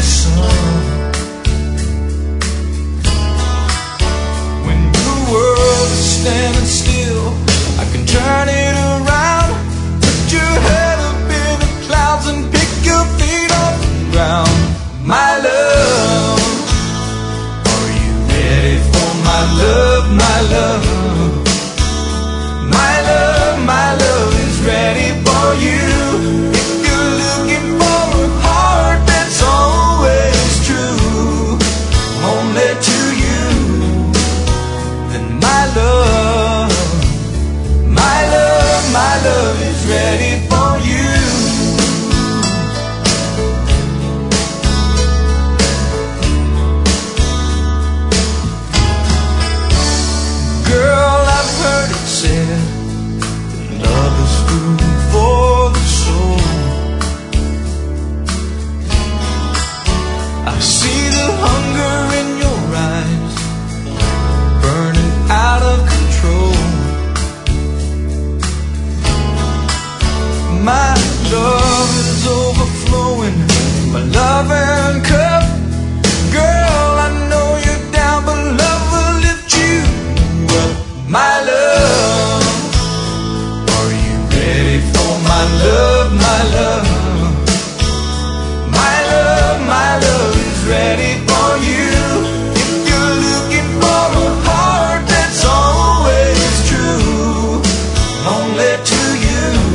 sun. When your world is standing still, I can turn it around. Put your head up in the clouds and pick your feet off the ground. My love, are you ready for my love, my love? My love, my love is ready for you. If you're looking for a heart that's always true, only to you, then my love, my love, my love is ready for you. Girl, I've heard it said that love is food for the soul. I see the hunger in your eyes, burning out of control. My love is overflowing, my loving cup. Girl, I know you're down, but love will lift you up. My love, are you ready for my love, my love? My love, my love is ready for you. If you're looking for a heart that's always true, only to you.